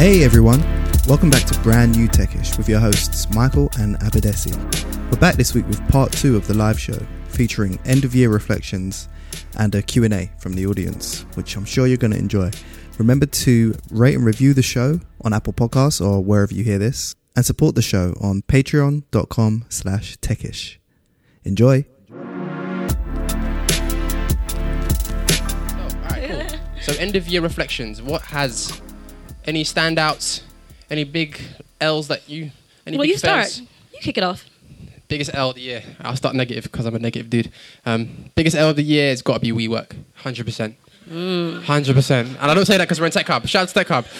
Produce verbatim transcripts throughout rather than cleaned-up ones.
Hey everyone, welcome back to Brand New Techish with your hosts Michael and Abadesi. We're back this week with part two of the live show featuring end of year reflections and a Q and A from the audience, which I'm sure you're going to enjoy. Remember to rate and review the show on Apple Podcasts or wherever you hear this, and support the show on patreon.com slash techish. Enjoy. Oh, alright, cool. So end of year reflections, what has any standouts, any big L's that you, any well, big you start. fails? You kick it off. Biggest L of the year. I'll start negative because I'm a negative dude. Um, biggest L of the year has got to be WeWork, one hundred percent. Mm. one hundred percent. And I don't say that because we're in Tech Hub. Shout out to Tech Hub.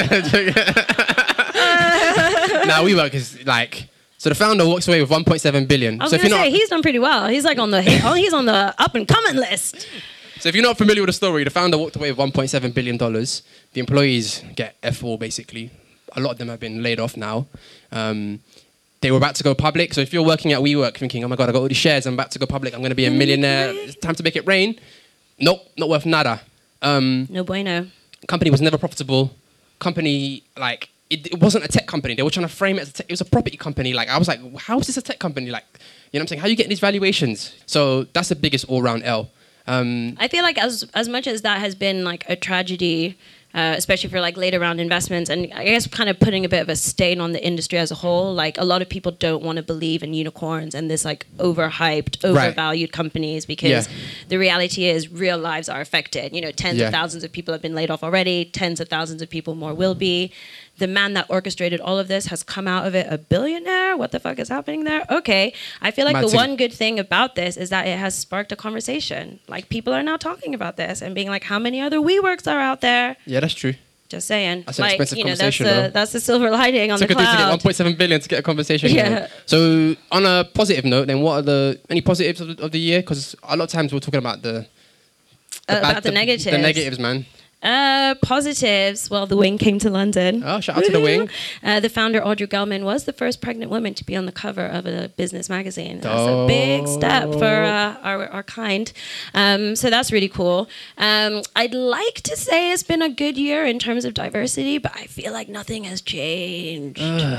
Now WeWork is like, so the founder walks away with one point seven billion. I was so going to say, he's done pretty well. He's like on the he's on the up and coming list. So if you're not familiar with the story, the founder walked away with one point seven billion dollars. The employees get F all basically. A lot of them have been laid off now. Um, they were about to go public. So if you're working at WeWork thinking, oh my God, I got all these shares, I'm about to go public, I'm going to be a millionaire, it's time to make it rain. Nope, not worth nada. Um, no bueno. Company was never profitable. Company, like, it, it wasn't a tech company. They were trying to frame it as a tech, it was a property company. Like, I was like, how is this a tech company? Like, you know what I'm saying? How are you getting these valuations? So that's the biggest all-round L. Um, I feel like as as much as that has been like a tragedy, uh, especially for like later round investments, and I guess kind of putting a bit of a stain on the industry as a whole, like a lot of people don't want to believe in unicorns and this like overhyped, overvalued right. companies because yeah. the reality is real lives are affected. You know, tens yeah. of thousands of people have been laid off already, tens of thousands of people more will be. The man that orchestrated all of this has come out of it a billionaire. What the fuck is happening there? Okay. I feel like Mad the one good thing about this is that it has sparked a conversation. Like, people are now talking about this and being like, how many other WeWorks are out there? Yeah, that's true. Just saying. That's an like, expensive you know, conversation, that's though. the, that's the silver lining on so the cloud. To get one point seven billion to get a conversation. Yeah. Going. So on a positive note, then what are the, any positives of the, of the year? Because a lot of times we're talking about the... the uh, bad, about the, the negatives. The negatives, man. Uh, positives. Well, The Wing came to London. Oh, shout out to The Wing. Uh, the founder, Audrey Gelman, was the first pregnant woman to be on the cover of a business magazine. That's oh. a big step for uh, our, our kind. Um, so that's really cool. Um, I'd like to say it's been a good year in terms of diversity, but I feel like nothing has changed.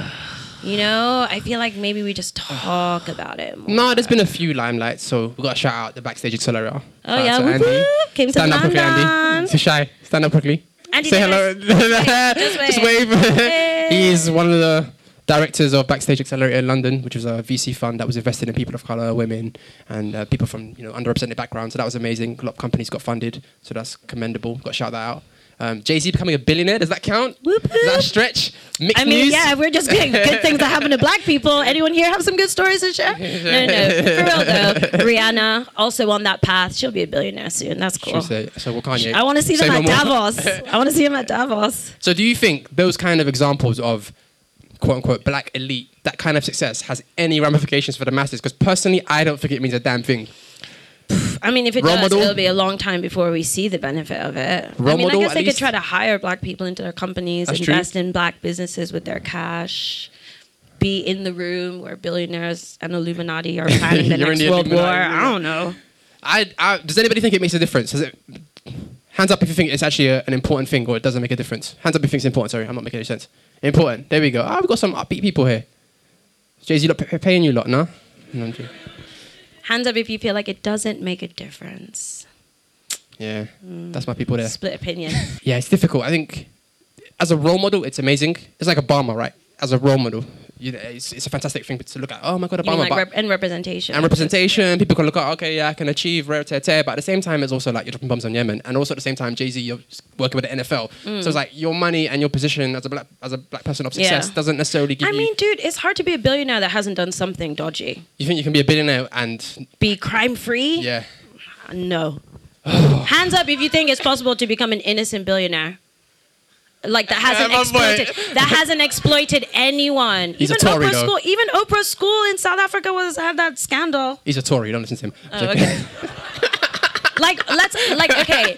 You know, I feel like maybe we just talk about it more. No, there's been a few limelights, so we've got to shout out the Backstage Accelerator. Oh, shout yeah, whoop, whoop. Came to Stand London. Stand up quickly, Andy. Too shy. Stand up quickly. Andy, say hello. Just wave. Just wave. Hey. He's one of the directors of Backstage Accelerator in London, which was a V C fund that was invested in people of colour, women, and uh, people from you know underrepresented backgrounds. So that was amazing. A lot of companies got funded, so that's commendable. Got to shout that out. Um, Jay-Z becoming a billionaire, does that count? Whoop, whoop. Is that a stretch? Mixed I mean, news? yeah, we're just getting good things that happen to black people. Anyone here have some good stories to share? No, no, for real though. Rihanna, also on that path. She'll be a billionaire soon. That's cool. Say, so what Kanye? I want to see them at Davos. I want to see him at Davos. So do you think those kind of examples of quote-unquote black elite, that kind of success has any ramifications for the masses? Because personally, I don't think it means a damn thing. I mean, if it Role does, model? It'll be a long time before we see the benefit of it. Role I mean, model, I guess they least? could try to hire black people into their companies, That's invest true. in black businesses with their cash, be in the room where billionaires and Illuminati are planning the next the World War. Illuminati. I don't know. I, I, does anybody think it makes a difference? Does it, hands up if you think it's actually a, an important thing or it doesn't make a difference. Hands up if you think it's important. Sorry, I'm not making any sense. Important. There we go. Ah, we've got some upbeat people here. Jay-Z lot p- paying you lot, no? no Hands up if you feel like it doesn't make a difference. Yeah, mm. that's my people there. Split opinion. Yeah, it's difficult. I think as a role model, it's amazing. It's like Obama, right? As a role model, you know, it's, it's a fantastic thing to look at. Oh my God, Obama. You mean like rep- and representation. And representation. People can look at, okay, yeah, I can achieve rare tear tear. But at the same time, it's also like you're dropping bombs on Yemen. And also at the same time, Jay-Z, you're working with the N F L. Mm. So it's like your money and your position as a black as a black person of success yeah. doesn't necessarily give I you... I mean, dude, it's hard to be a billionaire that hasn't done something dodgy. You think you can be a billionaire and... Be crime-free? Yeah. No. Hands up if you think it's possible to become an innocent billionaire. Like that hasn't yeah, exploited that hasn't exploited anyone. He's even a Tory, Oprah's though. school, even Oprah's school in South Africa was had that scandal. He's a Tory, don't listen to him. Oh, okay. like let's like okay.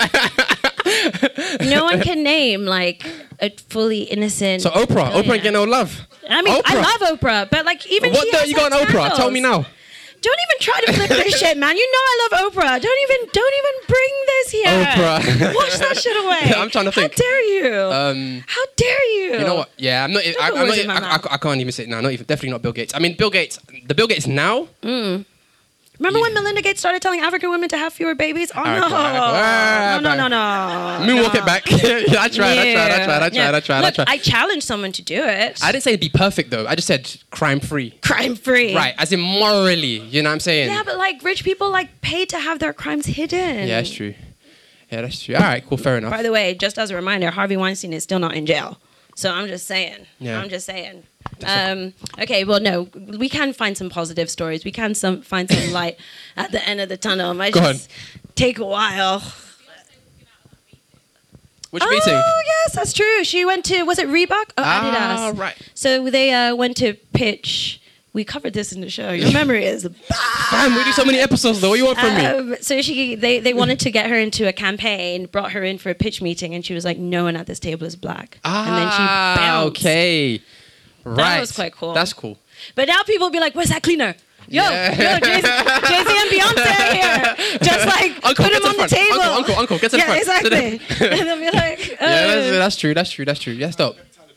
No one can name like a fully innocent. So Oprah, billionaire. Oprah ain't getting no love. I mean, Oprah. I love Oprah, but like even what she the has you got on Oprah? scandals. Tell me now. Don't even try to flip this shit, man. You know I love Oprah. Don't even, don't even bring this here. Oprah. Wash that shit away. I'm trying to think. How dare you? Um, How dare you? You know what? Yeah, I'm not. I, put I'm words not in my I, mouth. I, I can't even say it now. Not even. Definitely not Bill Gates. I mean, Bill Gates. The Bill Gates now. Mm. Remember Yeah. when Melinda Gates started telling African women to have fewer babies? Oh, Alright, no. cool, alright, cool. no. No, no, no, no. Moonwalk no. it back. I tried. I tried. I tried. I tried. Yeah. I tried. Look, I tried. I challenged someone to do it. I didn't say it'd be perfect though. I just said crime free. Crime free. Right, as in morally. You know what I'm saying? Yeah, but like rich people like pay to have their crimes hidden. Yeah, that's true. Yeah, that's true. All right, cool. Fair enough. By the way, just as a reminder, Harvey Weinstein is still not in jail. So I'm just saying. Yeah. I'm just saying. Um, okay, well, no, we can find some positive stories. We can some find some light at the end of the tunnel. It might Go just take a while. Which oh, meeting? yes, that's true. She went to, was it Reebok? Oh, Ah, Adidas. right. So they uh, went to pitch. We covered this in the show. Your memory is Damn, we do so many episodes though. What do you want from me? Um, so she, they, they wanted to get her into a campaign, brought her in for a pitch meeting, and she was like, "No one at this table is black." Ah, and then she bounced. okay. Right. was quite cool. That's cool. But now people will be like, "Where's that cleaner?" Yo, Yeah. yo, Jay Z and Beyonce are here. Just like Uncle, put get him to on the the front. table. Uncle, uncle, uncle, get to the yeah, front. exactly. and they'll be like, uh, Yeah, that's, that's true. That's true. That's true. Yeah, stop.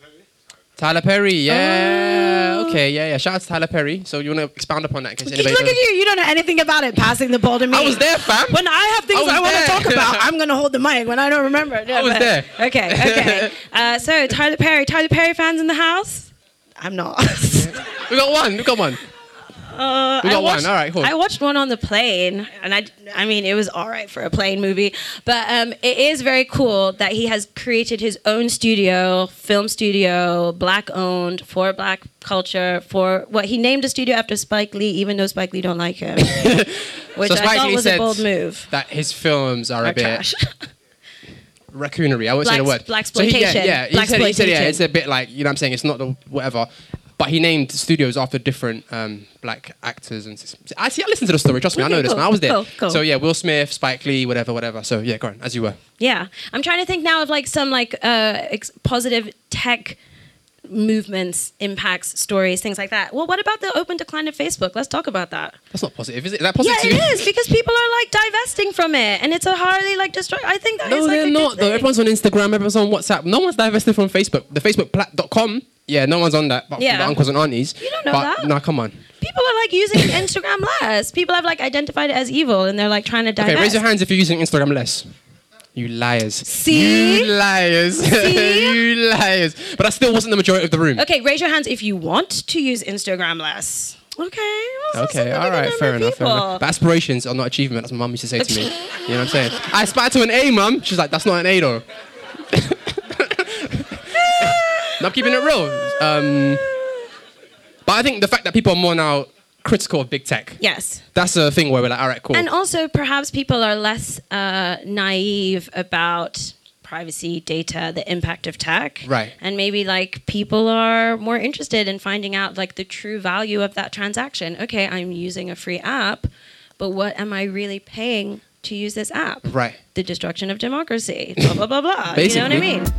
Tyler Perry, yeah. Oh. Okay, yeah, yeah. Shout out to Tyler Perry. So you want to expound upon that in case Look anybody at doesn't- you. You don't know anything about it. Passing the ball to me. I was there, fam. When I have things I was I, want to there. talk about, I'm going to hold the mic. When I don't remember. I was but- there. Okay, okay. Uh, so, Tyler Perry. Tyler Perry fans in the house? I'm not. We got one. We got one. Uh, We got I watched, one. All right, cool. I watched one on the plane, and I, I mean, it was all right for a plane movie. But um, it is very cool that he has created his own studio, film studio, black owned, for black culture. For what he named a studio after Spike Lee, even though Spike Lee don't like him, which So I Spike thought Lee was a said bold move. that his films are, Are a bit trash. raccoonery. I won't say the Black- word. black So he, yeah, exploitation. yeah. He Black said, he said, yeah, exploitation. it's a bit like, you know what I'm saying? It's not the whatever. But he named studios after different um, black actors. And I see. I listened to the story. Trust me, I Okay, know this, cool, man. I was there. cool, cool. So yeah, Will Smith, Spike Lee, whatever, whatever. So yeah, go on, as you were. Yeah, I'm trying to think now of like some like uh, ex- positive tech movements, impacts, stories, things like that. Well, what about the open decline of Facebook? Let's talk about that. That's not positive, is it? Is that positive? Yeah, to it you? is because people are like divesting from it, and it's a hardly like destroy. I think that is No, like they're a good not though. thing. Everyone's on Instagram. Everyone's on WhatsApp. No one's divested from Facebook. The Facebook plat dot com. Yeah, no one's on that. But Yeah. the uncles and aunties. You don't know but, that. No, come on. People are like using Instagram less. People have like identified it as evil, and they're like trying to divest. Okay, raise your hands if you're using Instagram less. You liars. See? You liars. See? You liars. But that still wasn't the majority of the room. Okay, raise your hands if you want to use Instagram less. Okay. well, Okay, that's a all right, significant fair number enough, of fair enough. people. But aspirations are not achievement. That's what my mum used to say to me. You know what I'm saying? I aspire to an A, mum. She's like, that's not an A, though. No, I'm keeping it real. Um, but I think the fact that people are more now critical of big tech, Yes. that's a thing where we're like, all right, cool. And also, perhaps people are less uh, naive about privacy, data, the impact of tech. Right. And maybe like people are more interested in finding out like the true value of that transaction. Okay, I'm using a free app, but what am I really paying to use this app? Right. The destruction of democracy. Blah blah blah blah. Basically. You know what I mean?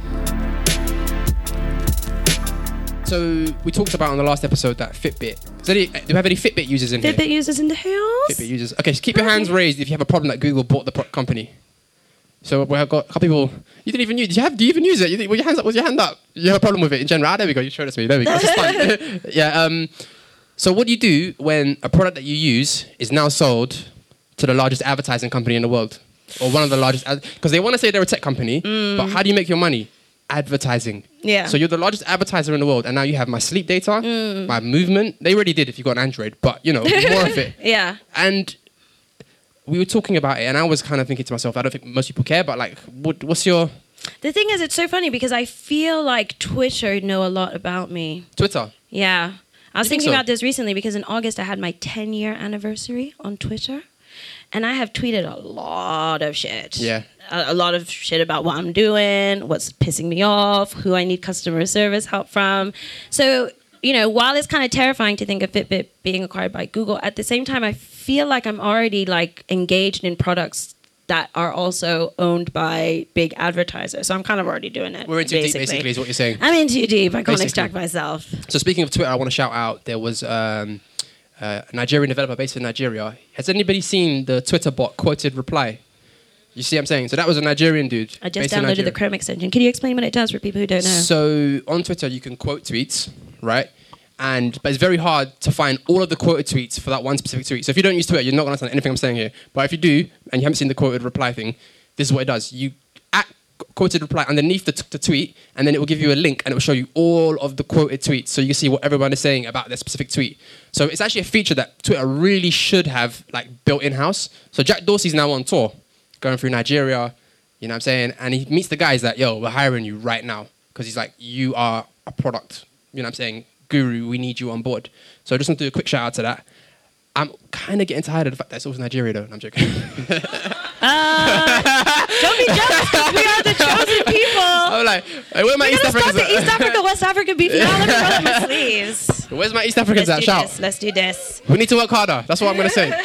So we talked about on the last episode that Fitbit. Is there any, do we have any Fitbit users in Fitbit here? users in the house. Fitbit users. Okay, so keep your hands raised if you have a problem that Google bought the pro- company. So we have got a couple people. You didn't even use. Do you have? Do you even use it? You think, well, your hands up. Was your hand up? You have a problem with it in general? Ah, there we go. You showed it to me. There we go. This is fun. Yeah. Um. So what do you do when a product that you use is now sold to the largest advertising company in the world, or one of the largest? Because they want to say they're a tech company, but how do you make your money? Advertising. Yeah. So you're the largest advertiser in the world, and now you have my sleep data, my movement. They already did if you got an Android, but you know more of it. Yeah. And we were talking about it, and I was kind of thinking to myself, I don't think most people care, but like, what, what's your The thing is, it's so funny because I feel like Twitter know a lot about me. Twitter? Yeah. I was You think thinking so? about this recently because in August I had my ten year anniversary on Twitter. And I have tweeted a lot of shit. Yeah. A, a lot of shit about what I'm doing, what's pissing me off, who I need customer service help from. So, you know, while it's kind of terrifying to think of Fitbit being acquired by Google, at the same time, I feel like I'm already like engaged in products that are also owned by big advertisers. So I'm kind of already doing it. We're in too deep, basically, is what you're saying. I'm in too deep. I can't Basically. extract myself. So speaking of Twitter, I want to shout out, there was um, uh, a Nigerian developer based in Nigeria. Has anybody seen the Twitter bot quoted reply? You see what I'm saying? So that was a Nigerian dude. I just based in downloaded Nigeria. the Chrome extension. Can you explain what it does for people who don't know? So on Twitter, you can quote tweets, right? And but it's very hard to find all of the quoted tweets for that one specific tweet. So if you don't use Twitter, you're not going to understand anything I'm saying here. But if you do, and you haven't seen the quoted reply thing, this is what it does. You at quoted reply underneath the, t- the tweet, and then it will give you a link, and it will show you all of the quoted tweets, so you can see what everyone is saying about their specific tweet. So it's actually a feature that Twitter really should have like built in-house. So Jack Dorsey's now on tour, going through Nigeria, you know what I'm saying? And he meets the guys that, yo, we're hiring you right now. Because he's like, you are a product, you know what I'm saying? Guru, we need you on board. So I just want to do a quick shout out to that. I'm kind of getting tired of the fact that it's also Nigeria though. No, I'm joking. Uh, don't be jealous because we are the chosen people. I'm like, hey, where are my We're East gonna start Africans the at? East Africa, West Africa beef now. Let me roll up my sleeves. Where's my East Africans Let's at? do Shout. this. Let's do this. We need to work harder. That's what I'm going to say.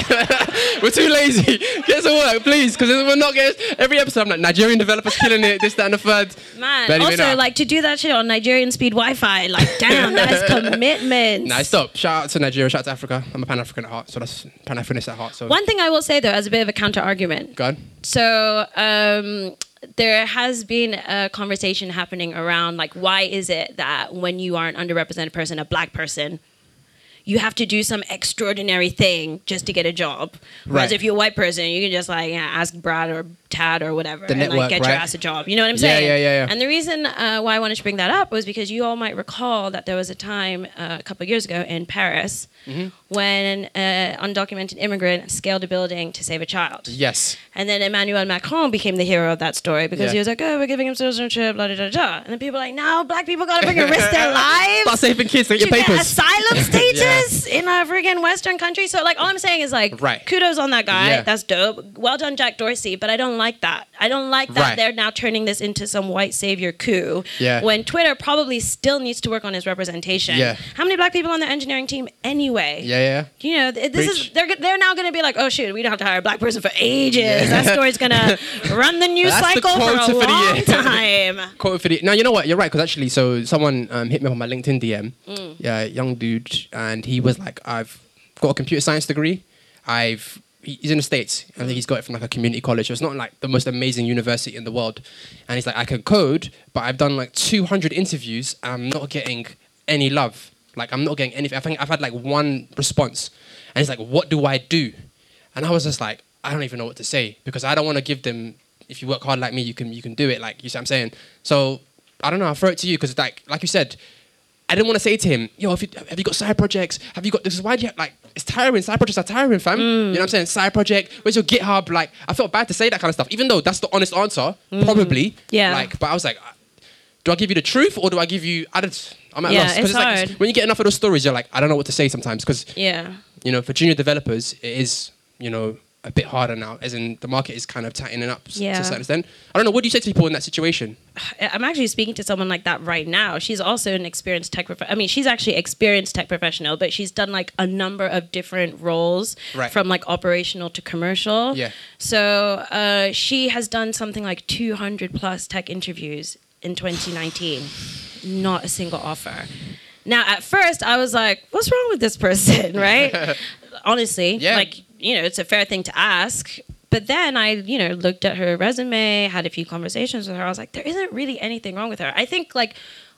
We're too lazy. Get some work, please. Because we're not getting... Every episode, I'm like, Nigerian developers killing it, this, that, and the third. Man, But anyway, also, nah. like, to do that shit on Nigerian speed Wi-Fi, like, damn, that is commitment. Nah, stop. Shout out to Nigeria. Shout out to Africa. I'm a Pan-African at heart. So that's Pan-Africanist at heart. So One thing I will say, though, as a bit of a counter-argument. Go on. So, um, there has been a conversation happening around, like, why is it that when you are an underrepresented person, a black person, you have to do some extraordinary thing just to get a job. Whereas Right. if you're a white person, you can just like yeah, ask Brad or Tad or whatever The and network, like get your right? ass a job. You know what I'm Yeah, saying? yeah, yeah, yeah. And the reason uh, why I wanted to bring that up was because you all might recall that there was a time uh, a couple of years ago in Paris Mm-hmm. when an undocumented immigrant scaled a building to save a child. Yes. And then Emmanuel Macron became the hero of that story because Yeah. he was like, oh, we're giving him citizenship, blah, blah, blah, blah. And then people are like, no, black people got to freaking risk their lives. Start saving kids to to get your get papers. asylum status in a freaking Western country. So, like, all I'm saying is, like, Right. kudos on that guy. Yeah. That's dope. Well done, Jack Dorsey. But I don't like that. I don't like that Right. they're now turning this into some white savior coup. Yeah. When Twitter probably still needs to work on its representation. Yeah. How many black people on the engineering team anyway? Yeah, yeah. You know, th- this Preach. is they're they're now going to be like, oh shoot, we don't have to hire a black person for ages. That story's going to run the news That's the cycle for quota a for the long year. time. Quote for the... No, you know what? You're right. Because actually, so someone um, hit me up on my LinkedIn D M. Mm. Yeah, young dude. And he was like, I've got a computer science degree. I've... he- He's in the States. I think he's got it from like a community college. So it's not like the most amazing university in the world. And he's like, I can code, but I've done like two hundred interviews. And I'm not getting any love. Like, I'm not getting anything. I think I've had like one response. And he's like, what do I do? And I was just like, I don't even know what to say. Because I don't want to give them, if you work hard like me, you can you can do it. Like, you see what I'm saying? So, I don't know. I'll throw it to you. Because like, like you said, I didn't want to say to him, yo, have you, have you got side projects? Have you got this? Why do you have, like, it's tiring. Side projects are tiring, fam. You know what I'm saying? Side project. Where's your GitHub? Like, I felt bad to say that kind of stuff, even though that's the honest answer, probably. Yeah. Like, but I was like, do I give you the truth or do I give you? I don't, I'm at Yeah, loss. 'Cause it's like, hard. when you get enough of those stories, you're like, I don't know what to say sometimes. Because, Yeah. you know, for junior developers, it is, you know, a bit harder now, as in the market is kind of tightening up s- to Yeah. a certain extent. I don't know. What do you say to people in that situation? I'm actually speaking to someone like that right now. She's also an experienced tech prof- I mean, she's actually experienced tech professional, but she's done like a number of different roles Right. from like operational to commercial. Yeah. So uh, she has done something like two hundred plus tech interviews in twenty nineteen. Not a single offer. Now, at first, I was like, what's wrong with this person, right? Honestly, Yeah. like, you know, it's a fair thing to ask. But then I, you know, looked at her resume, had a few conversations with her. I was like, there isn't really anything wrong with her. I think, like,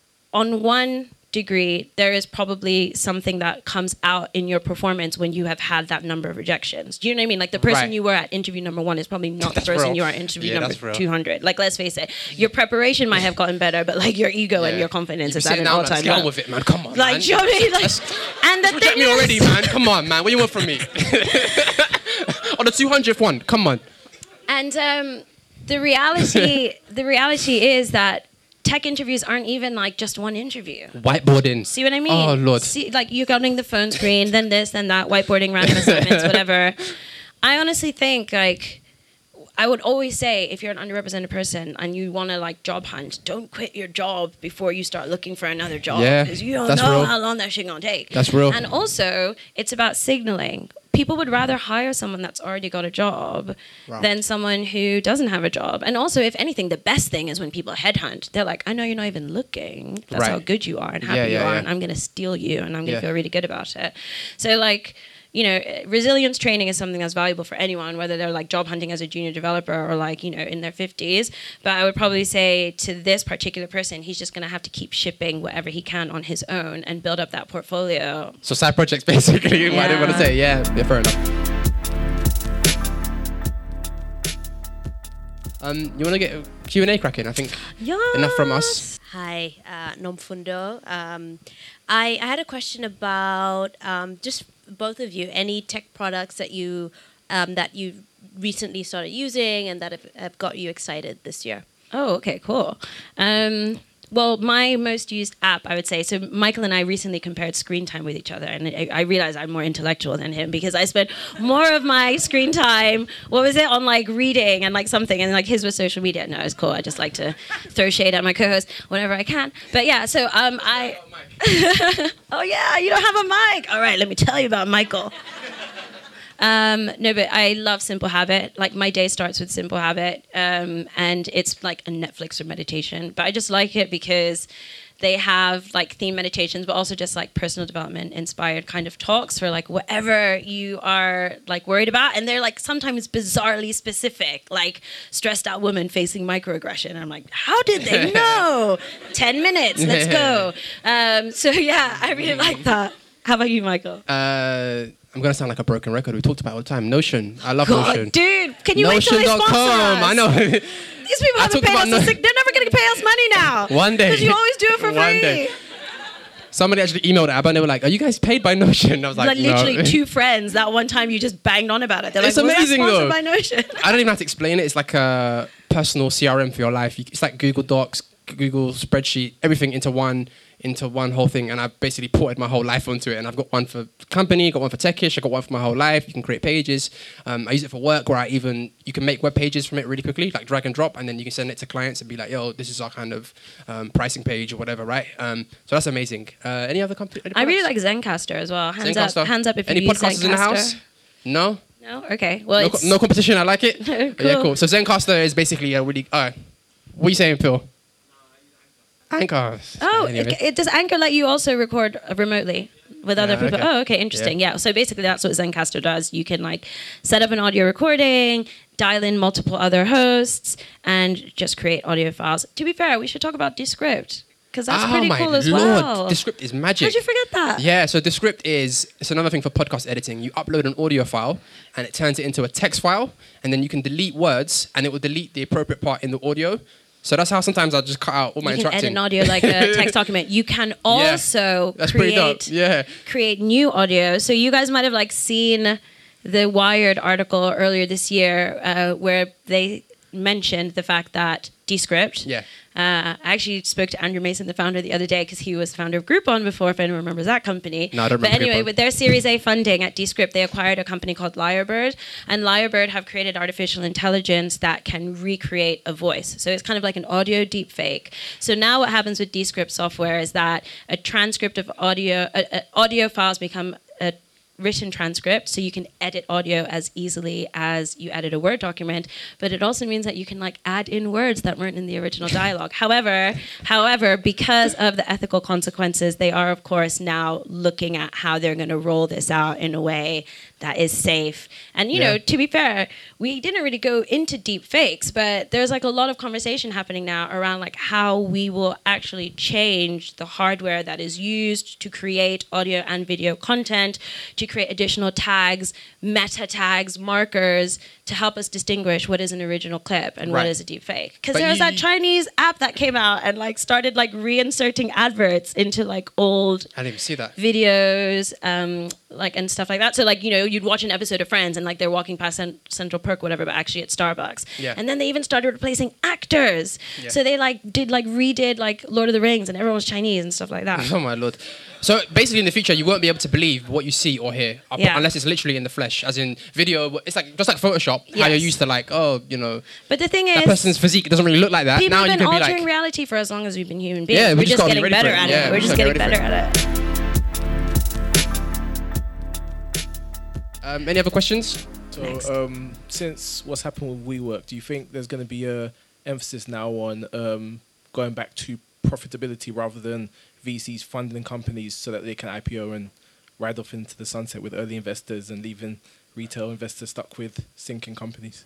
on one degree, there is probably something that comes out in your performance when you have had that number of rejections. Do you know what I mean? Like, the person Right. you were at interview number one is probably not the That's person real. you are at interview Yeah, number that's real. two hundred. Like, let's face it, your preparation might have gotten better, but, like, your ego and Yeah. your confidence You is be at sitting an down, all-time let's get on low. with it, man. Come on, Like, man. do you know what I mean? Like, and the Reject thing me is, already, man. Come on, man. What do you want from me? On the two hundredth one. Come on. And um, the reality, the reality is that tech interviews aren't even like just one interview. Whiteboarding. See what I mean? Oh, Lord. See, like you're getting the phone screen, then this, then that, whiteboarding, random assignments, whatever. I honestly think like I would always say if you're an underrepresented person and you want to like job hunt, don't quit your job before you start looking for another job Yeah, because you don't that's know real. how long that shit gonna take. That's real. And also, it's about signaling. people would rather hire someone that's already got a job Wow. than someone who doesn't have a job. And also, if anything, the best thing is when people headhunt. They're like, I know you're not even looking. That's Right. how good you are and happy Yeah, you yeah, are, yeah. and I'm going to steal you, and I'm going to Yeah. feel really good about it. So, like, you know, resilience training is something that's valuable for anyone, whether they're like job hunting as a junior developer or like, you know, in their fifties. But I would probably say to this particular person, he's just going to have to keep shipping whatever he can on his own and build up that portfolio. So side projects, basically, what I didn't want to Yeah. say. Yeah, yeah, fair enough. Um, you want to get a Q and A cracking? I think enough from us. Hi, uh, Nomfundo. Um, I, I had a question about um, just both of you. Any tech products that you um, that you recently started using and that have, have got you excited this year? Oh, okay, cool. Um, well, my most used app, I would say, so Michael and I recently compared screen time with each other, and I, I realized I'm more intellectual than him because I spent more of my screen time, what was it, on like reading and like something, and like his was social media. No, it's cool. I just like to throw shade at my co-host whenever I can. But yeah, so um, I... Oh yeah, you don't have a mic. All right, let me tell you about Michael. Um, no, but I love Simple Habit. Like my day starts with Simple Habit, um, and it's like a Netflix for meditation. But I just like it because they have like theme meditations, but also just like personal development inspired kind of talks for like whatever you are like worried about. And they're like sometimes bizarrely specific, like stressed out woman facing microaggression. I'm like, how did they know? Ten minutes, let's go. Um, so yeah, I really like that. How about you, Michael? Uh, I'm gonna sound like a broken record. We talked about it all the time. Notion. I love God, Notion. dude, can you wait till Notion they dot sponsor com. us? I know. These people I haven't talk paid about us. no- a sig- they're never going to pay us money now. One day. Because you always do it for One free. day. Somebody actually emailed Abba and they were like, "Are you guys paid by Notion?" I was like, Like literally no. two friends. That one time you just banged on about it. They're It's like, was amazing, that sponsored though. by Notion? I don't even have to explain it. It's like a personal C R M for your life. You, it's like Google Docs, Google spreadsheet, everything into one into one whole thing. And I've basically ported my whole life onto it. And I've got one for company, got one for Techish, I got one for my whole life. You can create pages. Um, I use it for work where I even you can make web pages from it really quickly, like drag and drop, and then you can send it to clients and be like, "Yo, this is our kind of um, pricing page or whatever," right? Um, so that's amazing. Uh, any other company? I really like Zencaster as well. Hands Zencaster. up, hands up if Any you use podcasters Zencaster. in the house? No. No? Okay. Well, No, it's... co- no competition. I like it. Cool. Yeah, cool. So Zencaster is basically a really. Uh, what are you saying, Phil? Anchor. Oh, Anyway. it, it, does Anchor let you also record uh, remotely with other Yeah, people? okay. Oh, okay, interesting. Yeah. So basically, that's what Zencaster does. You can like set up an audio recording, dial in multiple other hosts, and just create audio files. To be fair, we should talk about Descript because that's oh pretty my cool as Lord. well. Descript is magic. How'd you forget that? Yeah, so Descript is it's another thing for podcast editing. You upload an audio file and it turns it into a text file, and then you can delete words and it will delete the appropriate part in the audio. So that's how sometimes I just cut out all my You can edit interrupting. an audio like a text document. You can also That's pretty dope. create Yeah. create new audio. So you guys might have like seen the Wired article earlier this year uh, where they mentioned the fact that Descript. Yeah. Uh, I actually spoke to Andrew Mason, the founder, the other day because he was the founder of Groupon before, if anyone remembers that company. No, I don't But remember anyway, Groupon. with their Series A funding at Descript, they acquired a company called Lyrebird. And Lyrebird have created artificial intelligence that can recreate a voice. So it's kind of like an audio deepfake. So now what happens with Descript software is that a transcript of audio, uh, uh, audio files become a written transcript, so you can edit audio as easily as you edit a Word document, but it also means that you can like add in words that weren't in the original dialogue. However, however, because of the ethical consequences, they are of course now looking at how they're going to roll this out in a way that is safe. And you Yeah. know, to be fair, we didn't really go into deep fakes, but there's like a lot of conversation happening now around like how we will actually change the hardware that is used to create audio and video content, to create additional tags, meta tags, markers to help us distinguish what is an original clip and what Right. is a deep fake. Because But there was you- that Chinese app that came out and like started like reinserting adverts into like old I didn't even see that. videos, um, like and stuff like that. So like, you know, you'd watch an episode of Friends and like they're walking past Cent- Central Perk, whatever, but actually it's Starbucks. Yeah. And then they even started replacing actors. Yeah. So they like did like redid like Lord of the Rings and everyone was Chinese and stuff like that. Oh my Lord. So basically in the future you won't be able to believe what you see or hear up- Yeah. unless it's literally in the flesh, as in video. It's like just like Photoshop, how you're Yes. used to like, oh, you know, But the thing that is, person's physique doesn't really look like that. people Now have you been can be altering like, reality for as long as we've been human beings. Yeah, we We're just just gotta be getting ready for better it. at Yeah, it. we We're just just gotta getting get better ready at it. Um, any other questions? So, um, since what's happened with WeWork, do you think there's going to be a emphasis now on um, going back to profitability rather than V Cs funding companies so that they can I P O and ride off into the sunset with early investors and leaving retail investors stuck with sinking companies?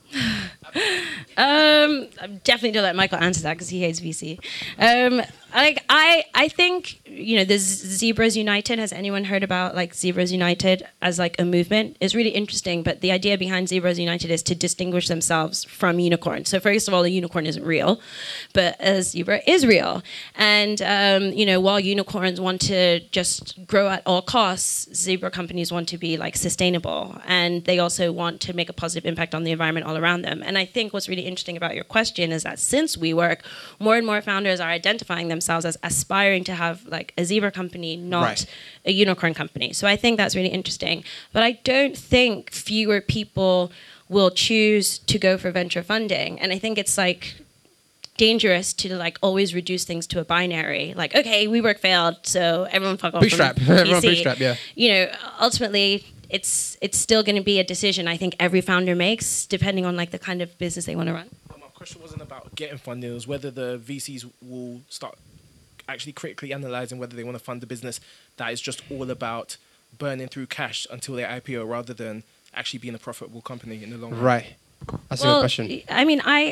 Um, I'm definitely don't let Michael answer that because he hates V C. Um, like I, I think you know, there's Zebras United. Has anyone heard about like Zebras United as like a movement? It's really interesting. But the idea behind Zebras United is to distinguish themselves from unicorns. So first of all, a unicorn isn't real, but a zebra is real. And um, you know, while unicorns want to just grow at all costs, zebra companies want to be like sustainable, and they also want to make a positive impact on the environment all around them. And I think what's really interesting about your question is that since WeWork, more and more founders are identifying themselves as aspiring to have like a zebra company, not Right. a unicorn company. So I think that's really interesting. But I don't think fewer people will choose to go for venture funding. And I think it's like dangerous to like always reduce things to a binary. Like, okay, WeWork failed, so everyone fuck off. Bootstrap. from Everyone V C. bootstrap, yeah. You know, ultimately, it's it's still going to be a decision I think every founder makes, depending on like the kind of business they want to run. My question wasn't about getting funding, it was whether the V Cs will start actually critically analysing whether they want to fund the business that is just all about burning through cash until they I P O rather than actually being a profitable company in the long run. Right. That's a well, good question. I mean, I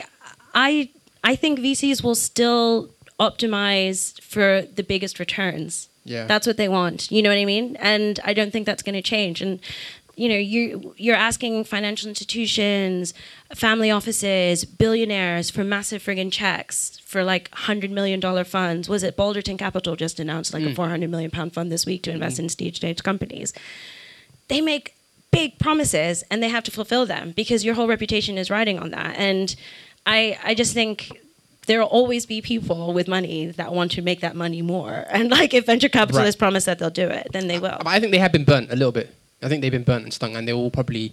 I I think V Cs will still optimize for the biggest returns. Yeah. That's what they want. You know what I mean? And I don't think that's going to change. And you know, you you're asking financial institutions, family offices, billionaires for massive friggin' checks for like hundred million dollar funds. Was it Balderton Capital just announced like Mm. a four hundred million pound fund this week to invest in stage stage companies? They make big promises and they have to fulfill them because your whole reputation is riding on that. And I I just think there will always be people with money that want to make that money more. And like if venture capitalists Right. promise that they'll do it, then they will. But I think they have been burnt a little bit. I think they've been burnt and stung, and they will probably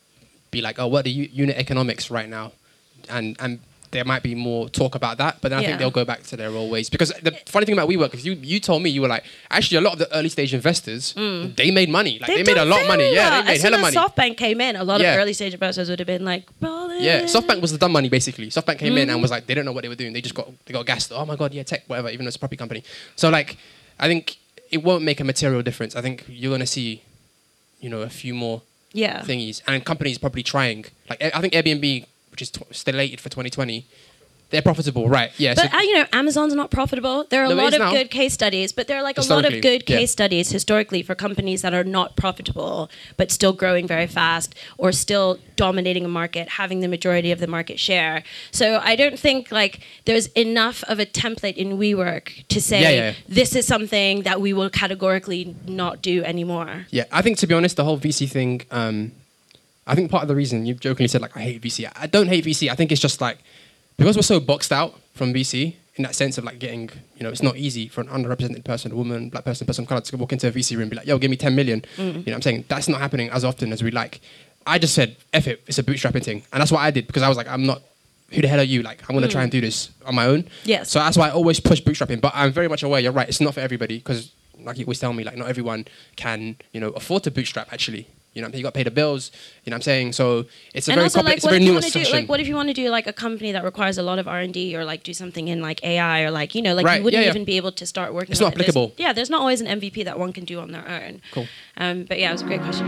be like, "Oh, what are the u- unit economics right now?" And and there might be more talk about that, but then I Yeah. think they'll go back to their old ways. Because the funny thing about WeWork is you you told me you were like, actually, a lot of the early stage investors they made money, like They've they made a done lot of money. very Yeah, well. they made as hella soon as money. SoftBank came in, a lot Yeah. of early stage investors would have been like, "Roll it." Yeah, SoftBank was the dumb money basically. SoftBank came in Mm. and was like, they don't know what they were doing. They just got they got gassed. Oh my god, yeah, tech, whatever. Even though it's a property company. So like, I think it won't make a material difference. I think you're gonna see, you know, a few more Yeah. thingies and companies probably trying. Like I think Airbnb, which is tw- slated for twenty twenty, they're profitable, right? Yeah. But so- uh, you know, Amazon's not profitable. There are No, a it lot is of now. good case studies, but there are like a lot of Historically, good yeah. case studies historically for companies that are not profitable but still growing very fast or still dominating a market, having the majority of the market share. So I don't think like there's enough of a template in WeWork to say Yeah, yeah, yeah. this is something that we will categorically not do anymore. Yeah, I think to be honest, the whole V C thing. Um, I think part of the reason you jokingly said like I hate V C. I don't hate V C. I think it's just like because we're so boxed out from V C in that sense of like getting, you know, it's not easy for an underrepresented person, a woman, black person, person of color to walk into a V C room and be like, yo, give me ten million. Mm. You know what I'm saying? That's not happening as often as we like. I just said, F it, it's a bootstrapping thing. And that's what I did because I was like, I'm not, who the hell are you? Like, I'm going to try and do this on my own. Yes. So that's why I always push bootstrapping. But I'm very much aware, you're right, it's not for everybody because like you always tell me, like not everyone can, you know, afford to bootstrap actually. You know what I'm saying? You got to pay the bills. You know what I'm saying? So it's a And very also, compli- like, it's a what very if you nuanced want to do? discussion. Like, what if you want to do like a company that requires a lot of R and D, or like do something in like A I, or like you know, like Right, you wouldn't yeah, yeah. even be able to start working. It's on not it. There's- applicable. Yeah, there's not always an M V P that one can do on their own. Cool. Um, but yeah, it was a great question.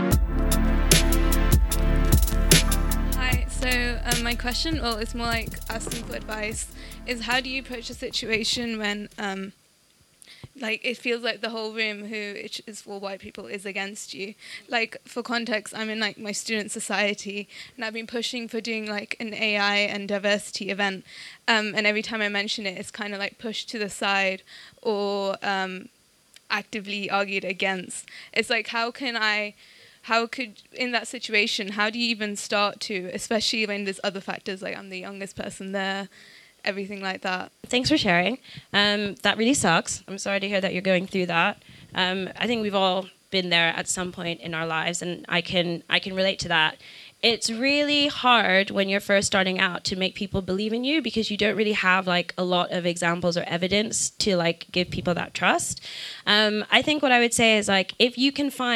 Hi, so um, my question, well, it's more like asking for advice, is how do you approach a situation when, um, like, it feels like the whole room, who it is for white people, is against you? Like, for context, I'm in, like, my student society, and I've been pushing for doing, like, an A I and diversity event, um, and every time I mention it, it's kind of, like, pushed to the side or um, actively argued against. It's like, how can I... How could, in that situation, how do you even start to, especially when there's other factors, like I'm the youngest person there, everything like that? Thanks for sharing. Um, that really sucks. I'm sorry to hear that you're going through that. Um, I think we've all been there at some point in our lives, and I can I can relate to that. It's really hard when you're first starting out to make people believe in you because you don't really have like a lot of examples or evidence to like give people that trust. Um, I think what I would say is like if you can find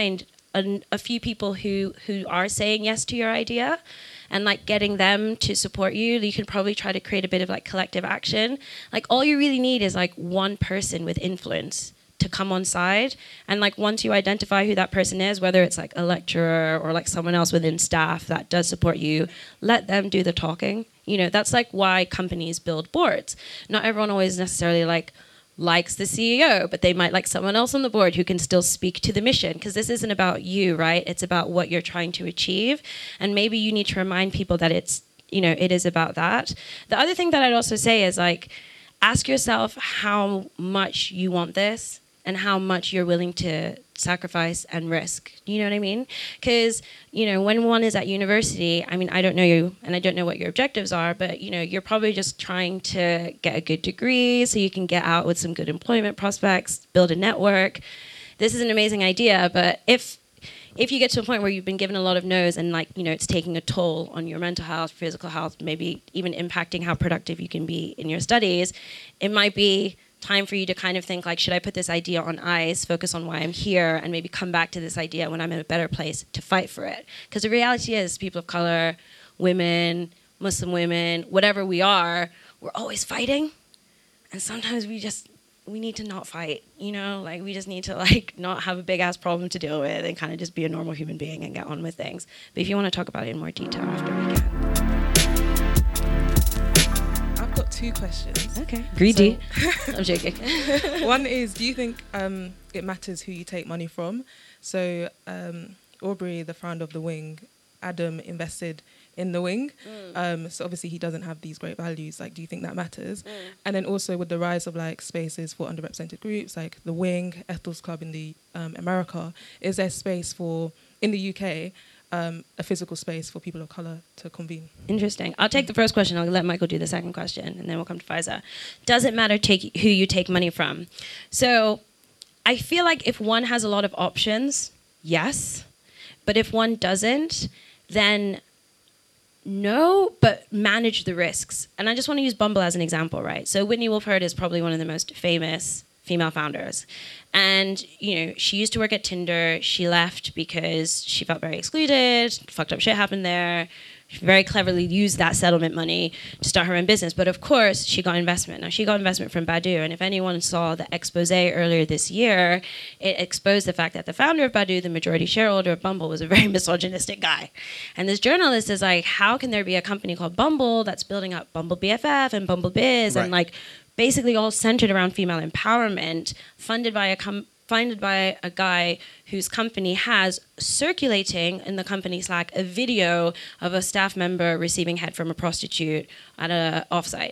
a, a few people who who are saying yes to your idea, and like getting them to support you. You can probably try to create a bit of like collective action. Like all you really need is like one person with influence to come on side. And like once you identify who that person is, whether it's like a lecturer or like someone else within staff that does support you, let them do the talking. You know, that's like why companies build boards. Not everyone always necessarily like likes the C E O, but they might like someone else on the board who can still speak to the mission, because this isn't about you, right? It's about what you're trying to achieve. And maybe you need to remind people that it's, you know, it is about that. The other thing that I'd also say is like, ask yourself how much you want this and how much you're willing to sacrifice and risk. You know what I mean? Because, you know, when one is at university, I mean, I don't know you and I don't know what your objectives are, but, you know, you're probably just trying to get a good degree so you can get out with some good employment prospects, build a network. This is an amazing idea, but if if you get to a point where you've been given a lot of no's and, like, you know, it's taking a toll on your mental health, physical health, maybe even impacting how productive you can be in your studies, it might be time for you to kind of think like, should I put this idea on ice, focus on why I'm here, and maybe come back to this idea when I'm in a better place to fight for it? Because the reality is people of color, women, Muslim women, whatever we are, we're always fighting. And sometimes we just, we need to not fight, you know? Like we just need to like not have a big ass problem to deal with and kind of just be a normal human being and get on with things. But if you want to talk about it in more detail after, we can. I've got two questions. Okay. Greedy. So, I'm joking. one is, do you think um, it matters who you take money from? So um, Aubrey, the founder of The Wing, Adam invested in The Wing. Mm. Um, so obviously he doesn't have these great values. Like, do you think that matters? Mm. And then also with the rise of like spaces for underrepresented groups, like The Wing, Ethels Club in the um, America, is there space for, in the U K, Um, a physical space for people of colour to convene? Interesting. I'll take the first question. I'll let Michael do the second question, and then we'll come to Faiza. Does it matter take, who you take money from? So I feel like if one has a lot of options, yes. But if one doesn't, then no, but manage the risks. And I just want to use Bumble as an example, right? So Whitney Wolfe Herd is probably one of the most famous female founders. And, you know, she used to work at Tinder. She left because she felt very excluded. Fucked up shit happened there. She very cleverly used that settlement money to start her own business. But of course, she got investment. Now, she got investment from Badoo. And if anyone saw the expose earlier this year, it exposed the fact that the founder of Badoo, the majority shareholder of Bumble, was a very misogynistic guy. And this journalist is like, how can there be a company called Bumble that's building up Bumble B F F and Bumble Biz right. and like basically all centered around female empowerment, funded by a com- funded by a guy whose company has circulating in the company Slack a video of a staff member receiving head from a prostitute at a offsite.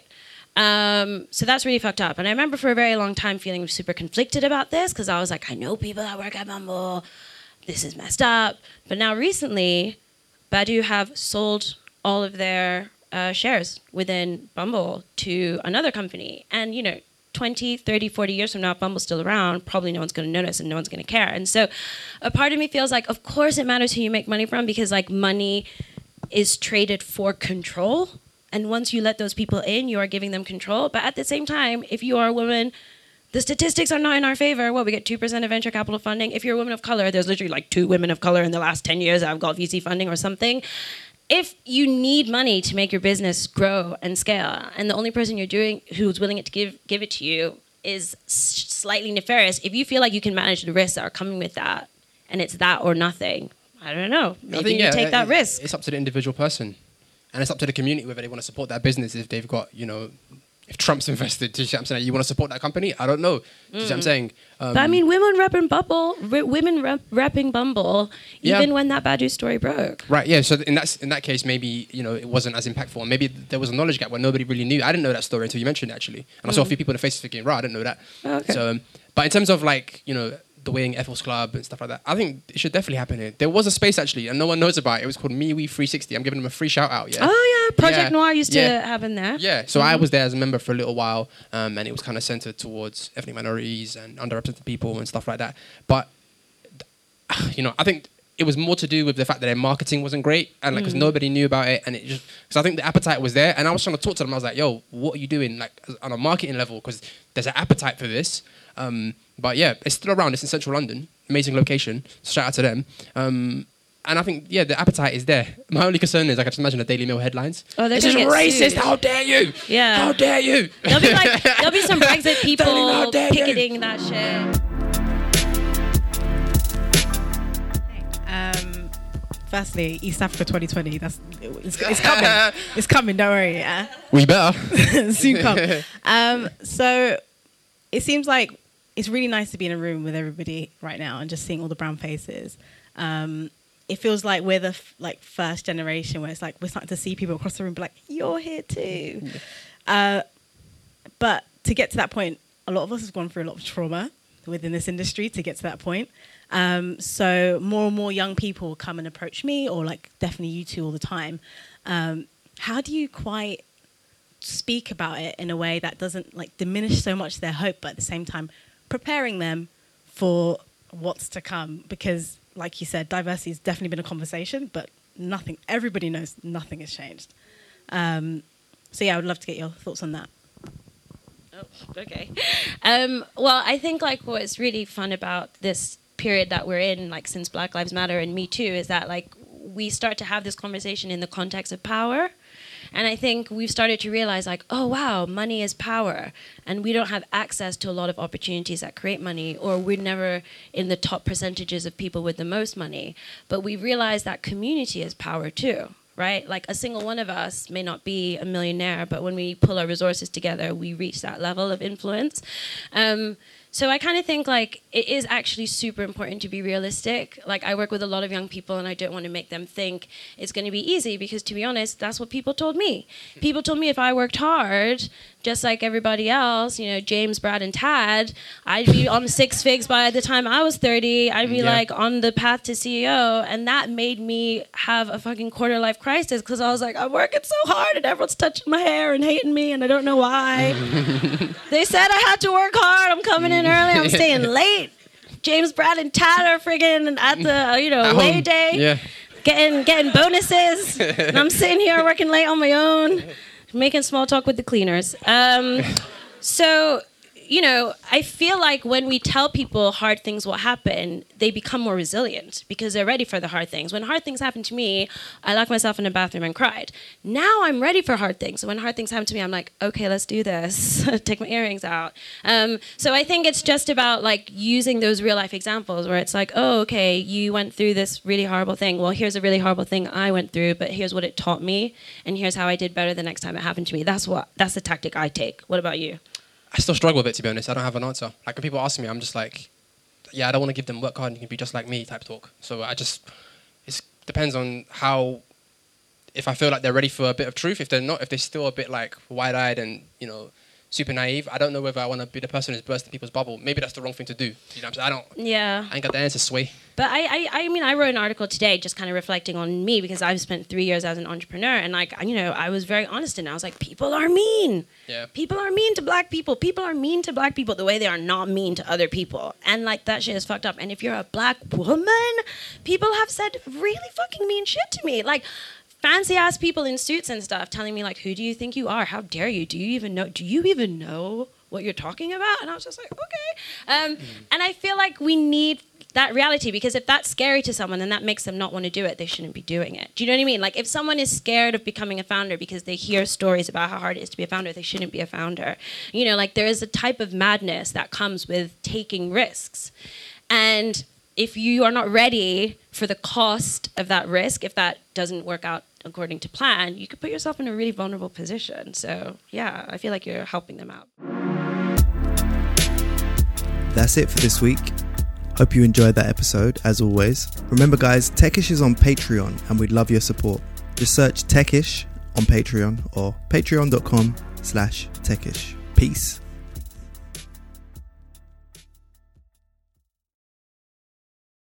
Um, so that's really fucked up. And I remember for a very long time feeling super conflicted about this because I was like, I know people that work at Bumble. This is messed up. But now recently, Badoo have sold all of their Uh, shares within Bumble to another company. And, you know, twenty, thirty, forty years from now, if Bumble's still around, probably no one's going to notice and no one's going to care. And so a part of me feels like, of course it matters who you make money from because, like, money is traded for control. And once you let those people in, you are giving them control. But at the same time, if you are a woman, the statistics are not in our favor. Well, we get two percent of venture capital funding. If you're a woman of color, there's literally like two women of color in the last ten years that have got V C funding or something. If you need money to make your business grow and scale, and the only person you're doing who's willing to give give it to you is slightly nefarious, if you feel like you can manage the risks that are coming with that, and it's that or nothing, I don't know. Maybe think, you yeah, take that it, risk. It's up to the individual person, and it's up to the community whether they want to support that business. If they've got, you know, if Trump's invested, do you see what I'm saying? You want to support that company? I don't know. Do you see what I'm saying? Um, But I mean, women repping Bumble, re- women rep, repping Bumble, even Yeah. when that Badoo story broke. Right, yeah. So in that in that case, maybe you know it wasn't as impactful, and maybe there was a knowledge gap where nobody really knew. I didn't know that story until you mentioned it, actually, and I saw a few people in the faces thinking, "Right, I didn't know that." Oh, okay. So, um, but in terms of like you know the Wing, Ethels Club, and stuff like that, I think it should definitely happen here. There was a space actually, and no one knows about it. It was called MeWe three sixty. I'm giving them a free shout out. Yeah. Oh yeah, Project Yeah. Noir used Yeah. to happen there. Yeah, so I was there as a member for a little while, um, and it was kind of centered towards ethnic minorities and underrepresented people and stuff like that. But, you know, I think it was more to do with the fact that their marketing wasn't great, and like, because nobody knew about it, and it just, because I think the appetite was there, and I was trying to talk to them. I was like, "Yo, what are you doing, like, on a marketing level? Because there's an appetite for this." Um, but yeah, it's still around. It's in central London. amazing location. Shout out to them. Um, and I think, yeah, the appetite is there. My only concern is I can just imagine the Daily Mail headlines. Oh, they're this is gonna get racist. sued. How dare you? Yeah. How dare you? There'll be like there'll be some Brexit people How dare you? picketing that shit. Um, firstly, East Africa twenty twenty. That's it's, it's coming. It's coming. Don't worry. Yeah, We better. soon come. Um, so it seems like it's really nice to be in a room with everybody right now and just seeing all the brown faces. Um, it feels like we're the f- like first generation where it's like we're starting to see people across the room be like, "You're here too." Uh, but to get to that point, a lot of us have gone through a lot of trauma within this industry to get to that point. Um, so more and more young people come and approach me, or like definitely you two all the time. Um, how do you quite speak about it in a way that doesn't like diminish so much their hope, but at the same time preparing them for what's to come? Because like you said, diversity has definitely been a conversation, but nothing, everybody knows nothing has changed. Um, so yeah, I would love to get your thoughts on that. Oh, okay. Um, well, I think like what's really fun about this period that we're in, like since Black Lives Matter and Me Too, is that like we start to have this conversation in the context of power. And I think we've started to realize like, oh, wow, money is power. And we don't have access to a lot of opportunities that create money, or we're never in the top percentages of people with the most money. But we realize that community is power too, right? Like a single one of us may not be a millionaire, but when we pull our resources together, we reach that level of influence. Um, So I kind of think like it is actually super important to be realistic. Like I work with a lot of young people and I don't want to make them think it's going to be easy, because to be honest, that's what people told me. People told me if I worked hard, just like everybody else, you know, James, Brad, and Tad, I'd be on six figs by the time I was thirty. I'd be Yeah. like on the path to C E O. And that made me have a fucking quarter life crisis, because I was like, I'm working so hard and everyone's touching my hair and hating me and I don't know why. They said I had to work hard. I'm coming in early. I'm staying late. James, Brad, and Tad are friggin' at the, you know, At way home. day. Yeah. Getting getting bonuses. And I'm sitting here working late on my own, making small talk with the cleaners. Um, so, you know, I feel like when we tell people hard things will happen, they become more resilient because they're ready for the hard things. When hard things happen to me, I locked myself in a bathroom and cried. Now I'm ready for hard things. So when hard things happen to me, I'm like, okay, let's do this. Take my earrings out. Um, so I think it's just about like using those real life examples where it's like, oh, okay, you went through this really horrible thing. Well, here's a really horrible thing I went through, but here's what it taught me. And here's how I did better the next time it happened to me. That's what, that's the tactic I take. What about you? I still struggle with it, to be honest. I don't have an answer. Like when people ask me, I'm just like, yeah, I don't want to give them work hard and you can be just like me type talk. So I just, it depends on how, if I feel like they're ready for a bit of truth. If they're not, if they're still a bit like wide-eyed and, you know, super naive, I don't know whether I want to be the person who's bursting people's bubble. Maybe that's the wrong thing to do. You know what I'm saying? I don't, Yeah. I ain't got the answer, Sway. But I, I, I mean, I wrote an article today just kind of reflecting on me because I've spent three years as an entrepreneur. And, like, you know, I was very honest and I was like, people are mean. Yeah. People are mean to black people. People are mean to black people the way they are not mean to other people. And, like, that shit is fucked up. And if you're a black woman, people have said really fucking mean shit to me. Like, fancy-ass people in suits and stuff telling me, like, who do you think you are? How dare you? Do you even know? Do you even know what you're talking about? And I was just like, okay. Um, mm. And I feel like we need that reality, because if that's scary to someone and that makes them not want to do it, they shouldn't be doing it. Do you know what I mean? Like if someone is scared of becoming a founder because they hear stories about how hard it is to be a founder, they shouldn't be a founder. You know, like there is a type of madness that comes with taking risks. And if you are not ready for the cost of that risk, if that doesn't work out according to plan, you could put yourself in a really vulnerable position. So yeah, I feel like you're helping them out. That's it for this week. Hope you enjoyed that episode, as always. Remember guys, Techish is on Patreon and we'd love your support. Just search Techish on Patreon or patreon.com slash Techish. Peace.